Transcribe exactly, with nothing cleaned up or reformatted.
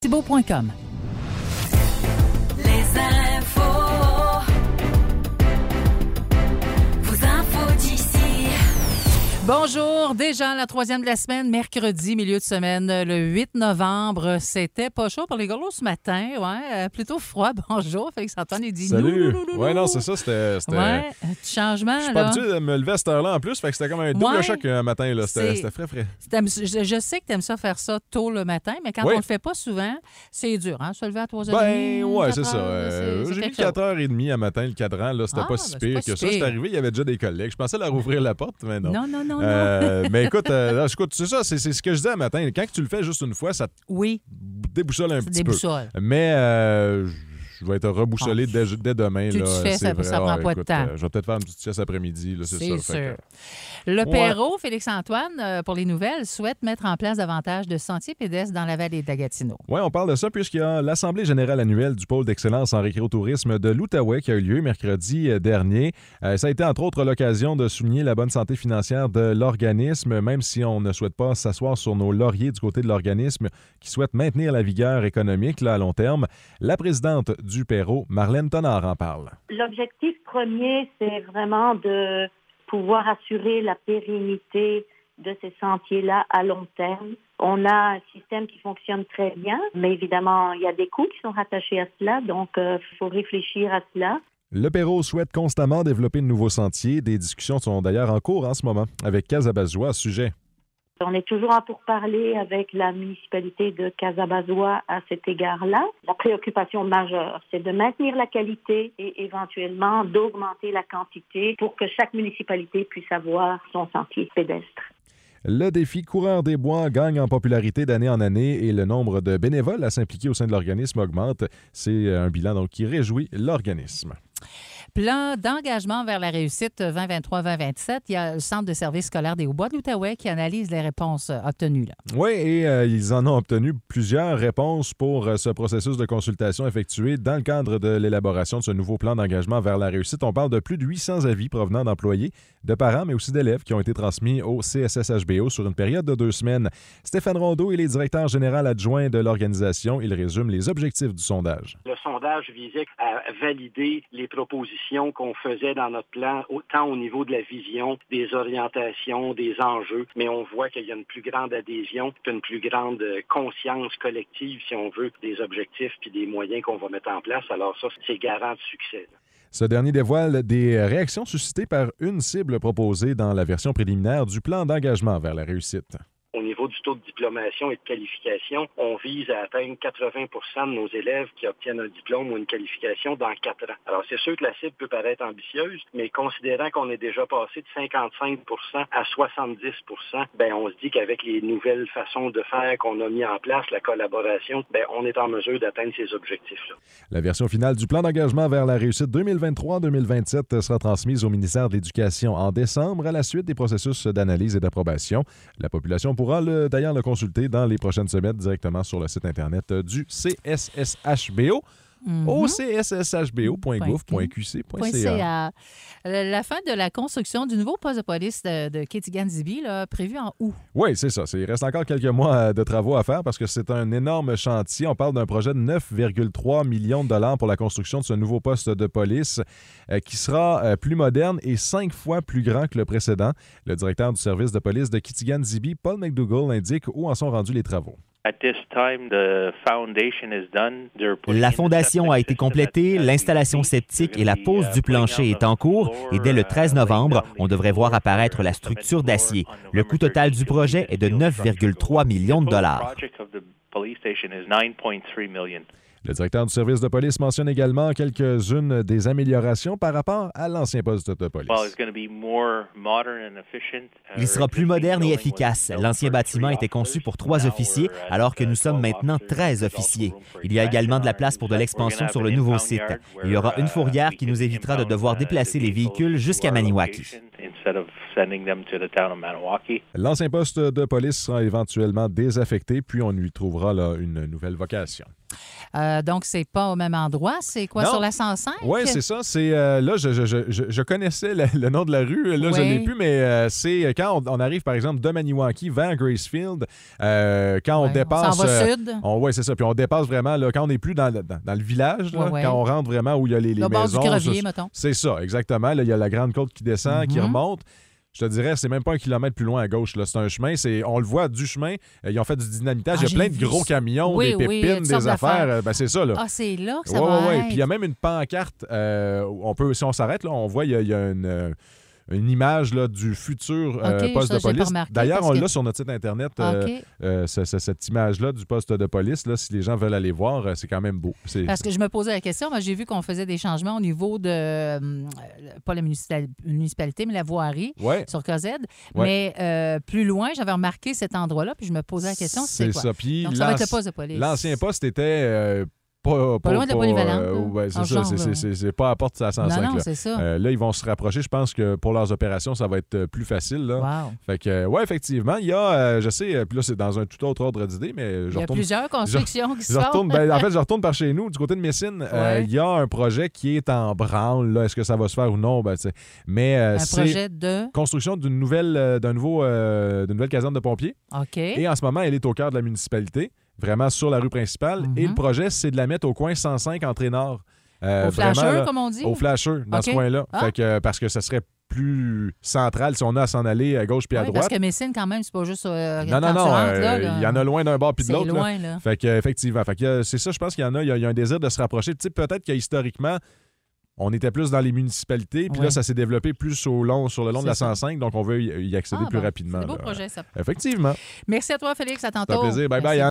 thibault point com. Les infos, vos infos d'ici. Bonjour, déjà la troisième de la semaine, mercredi, milieu de semaine, le huit novembre. C'était pas chaud pour les gars ce matin, ouais, euh, plutôt froid. Bonjour, Félix-Antoine, il dit Salut. nous, nous, nous, Ouais, nous. non, c'est ça, c'était... c'était... Ouais, un petit changement, Je suis là. pas habitué de me lever à cette heure-là en plus, fait que c'était comme un double Ouais, choc un matin, là. C'était, c'est- c'était frais, frais. T'aimes- Je, je sais que tu aimes ça faire ça tôt le matin, mais quand Oui. on le fait pas souvent, c'est dur, hein, se lever à trois heures Ben, trente, ouais, quatre c'est ça. heures, Euh, c'est- c'est j'ai mis quelque chose. quatre heures trente à matin, le cadran, là, c'était Ah, pas ben, si c'est pire pas que si ça. C'est pire. arrivé, il y avait déjà des collègues. Je pensais leur ouvrir la porte, mais non. Non, non, non, non. Euh, mais écoute, euh, là, écoute, c'est ça, c'est, c'est ce que je disais un matin. Quand tu le fais juste une fois, ça te Oui, déboussole un c'est petit des peu. boussoles. Mais euh, je vais être reboussolé Ah, dès, dès demain. tu là, te fais, c'est ça- vrai. ça prend Ah, pas de écoute, temps. euh, je vais peut-être faire une petite sieste après-midi, là, c'est, C'est ça. Fait sûr. que- Le Ouais. Perrault, Félix-Antoine, euh, pour les nouvelles, souhaite mettre en place davantage de sentiers pédestres dans la vallée de la Gatineau. Oui, on parle de ça puisqu'il y a l'Assemblée générale annuelle du pôle d'excellence en récréotourisme de l'Outaouais qui a eu lieu mercredi euh, dernier. Euh, ça a été entre autres l'occasion de souligner la bonne santé financière de l'organisme, même si on ne souhaite pas s'asseoir sur nos lauriers du côté de l'organisme qui souhaite maintenir la vigueur économique là, à long terme. La présidente du Perrault, Marlène Tonard, en parle. L'objectif premier, c'est vraiment de pouvoir assurer la pérennité de ces sentiers-là à long terme. On a un système qui fonctionne très bien, mais évidemment, il y a des coûts qui sont rattachés à cela, donc il faut réfléchir à cela. Le Perrault souhaite constamment développer de nouveaux sentiers. Des discussions sont d'ailleurs en cours en ce moment avec Casabazois à ce sujet. On est toujours en pourparlers avec la municipalité de Casabazois à cet égard-là. La préoccupation majeure, c'est de maintenir la qualité et éventuellement d'augmenter la quantité pour que chaque municipalité puisse avoir son sentier pédestre. Le défi Coureurs des Bois gagne en popularité d'année en année et le nombre de bénévoles à s'impliquer au sein de l'organisme augmente. C'est un bilan donc qui réjouit l'organisme. Plan d'engagement vers la réussite vingt vingt-trois vingt vingt-sept. Il y a le Centre de services scolaires des Hauts-Bois de l'Outaouais qui analyse les réponses euh, obtenues. Là. Oui, et euh, ils en ont obtenu plusieurs réponses pour euh, ce processus de consultation effectué dans le cadre de l'élaboration de ce nouveau plan d'engagement vers la réussite. On parle de plus de huit cents avis provenant d'employés, de parents, mais aussi d'élèves qui ont été transmis au C S S H B O sur une période de deux semaines. Stéphane Rondeau, il est directeur général adjoint de l'organisation. Il résume les objectifs du sondage. Le sondage visait à valider les propositions qu'on faisait dans notre plan, autant au niveau de la vision, des orientations, des enjeux, mais on voit qu'il y a une plus grande adhésion, une plus grande conscience collective, si on veut, des objectifs puis des moyens qu'on va mettre en place. Alors ça, c'est garant de succès. Ce dernier dévoile des réactions suscitées par une cible proposée dans la version préliminaire du plan d'engagement vers la réussite. Au niveau du taux de diplomation et de qualification, on vise à atteindre quatre-vingts pour cent de nos élèves qui obtiennent un diplôme ou une qualification dans quatre ans. Alors, c'est sûr que la cible peut paraître ambitieuse, mais considérant qu'on est déjà passé de cinquante-cinq pour cent à soixante-dix pour cent, ben, on se dit qu'avec les nouvelles façons de faire qu'on a mis en place, la collaboration, ben, on est en mesure d'atteindre ces objectifs-là. La version finale du plan d'engagement vers la réussite deux mille vingt-trois deux mille vingt-sept sera transmise au ministère de l'Éducation en décembre à la suite des processus d'analyse et d'approbation. La population pourra le, d'ailleurs le consulter dans les prochaines semaines directement sur le site Internet du C S S H B O Mm-hmm. au c s s h b o point gouv point q c point c a. La fin de la construction du nouveau poste de police de, de Kitigan-Zibi, là, prévu en août. Oui, c'est ça. Il reste encore quelques mois de travaux à faire parce que c'est un énorme chantier. On parle d'un projet de neuf virgule trois millions de dollars pour la construction de ce nouveau poste de police euh, qui sera euh, plus moderne et cinq fois plus grand que le précédent. Le directeur du service de police de Kitigan-Zibi, Paul McDougall, indique où en sont rendus les travaux. La fondation a été complétée, l'installation septique et la pose du plancher est en cours et dès le treize novembre, on devrait voir apparaître la structure d'acier. Le coût total du projet est de neuf virgule trois millions de dollars. Le directeur du service de police mentionne également quelques-unes des améliorations par rapport à l'ancien poste de police. Il sera plus moderne et efficace. L'ancien bâtiment était conçu pour trois officiers, alors que nous sommes maintenant treize officiers. Il y a également de la place pour de l'expansion sur le nouveau site. Il y aura une fourrière qui nous évitera de devoir déplacer les véhicules jusqu'à Maniwaki. L'ancien poste de police sera éventuellement désaffecté, puis on lui trouvera là, une nouvelle vocation. Euh, donc, c'est pas au même endroit. C'est quoi, Non. sur la cent cinq? Oui, c'est ça. C'est, euh, là, je, je, je, je connaissais le, le nom de la rue. Là, Ouais. je ne l'ai plus, mais euh, c'est quand on, on arrive, par exemple, de Maniwaki vers Gracefield, euh, quand on Ouais, dépasse... On s'en va euh, sud. Oui, c'est ça. Puis on dépasse vraiment, là, quand on n'est plus dans, le- dans, dans le village, là, Ouais, ouais. quand on rentre vraiment où il y a les, les Le bord maisons. du Crevier, ça, mettons. c'est ça, exactement. Là, il y a la grande côte qui descend, qui Mhm. remonte. Je te dirais, c'est même pas un kilomètre plus loin à gauche. Là. C'est un chemin. C'est, on le voit du chemin. Euh, ils ont fait du dynamitage. Ah, il y a j'ai plein de vu gros ça. camions, Oui, des oui, pépines, toutes des sortes affaires. d'affaires. Euh, ben, c'est ça. Là. Ah, c'est là que ça Ouais, va ouais, ouais. être. Puis il y a même une pancarte. euh, où on peut, si on s'arrête, là, on voit il y a, il y a une, euh, une image là, du futur euh, OK, poste ça, de j'ai pas police. remarqué D'ailleurs, parce on que- l'a sur notre site Internet, euh, OK. euh, ce- ce- cette image-là du poste de police. Là, si les gens veulent aller voir, euh, c'est quand même beau. C'est... Parce que je me posais la question, moi j'ai vu qu'on faisait des changements au niveau de, euh, pas la municipal- municipalité, mais la voirie Ouais. sur K Z. Ouais. Mais euh, plus loin, j'avais remarqué cet endroit-là, puis je me posais la question, c'est, C'est quoi? ça. Puis Donc ça va être le l'anci- poste de police. L'ancien poste était euh, pas, Pas loin de la polyvalente, là, ouais, c'est en ça, genre, c'est, là. c'est, c'est, c'est pas à porte de la cent cinq. Non, non, là. c'est ça. Euh, là, ils vont se rapprocher. Je pense que pour leurs opérations, ça va être euh, plus facile. Là. Wow. Fait que, euh, ouais, effectivement, il y a, euh, je sais, euh, puis là, c'est dans un tout autre ordre d'idée, mais je Il y a retourne. plusieurs constructions qui se Je font. retourne, ben, en fait, je retourne par chez nous, du côté de Messine. euh, Ouais. Il y a un projet qui est en branle. Là. Est-ce que ça va se faire ou non? Ben, tu sais. mais euh, Un c'est projet de... construction d'une nouvelle, euh, d'un nouveau, euh, d'une nouvelle caserne de pompiers. OK. Et en ce moment, elle est au cœur de la municipalité, vraiment sur la rue principale. Mhm. Et le projet, c'est de la mettre au coin cent cinq entrée nord. Euh, Au vraiment, flasheur, là, comme on dit? Au flasheur, dans OK. ce coin-là. Ah. Fait que, euh, parce que ça serait plus central si on a à s'en aller à gauche puis à Oui, droite. parce que Messine, quand même, c'est pas juste euh, Non, non, quand non. tu rentres, euh, là, là. Il y en a loin d'un bord puis de C'est l'autre. là. loin, là. Fait que, effectivement. Fait que, euh, c'est ça, je pense qu'il y en a. Il y a, il y a un désir de se rapprocher. Tu sais, peut-être que historiquement, on était plus dans les municipalités, puis Ouais. là, ça s'est développé plus au long, sur le long de la C'est ça. cent cinq, donc on veut y, y accéder Ah, plus bon, rapidement. C'est des beaux là. projets, ça. Effectivement. Merci à toi, Félix. À C'est tantôt. un plaisir. Bye Merci. bye. Anne.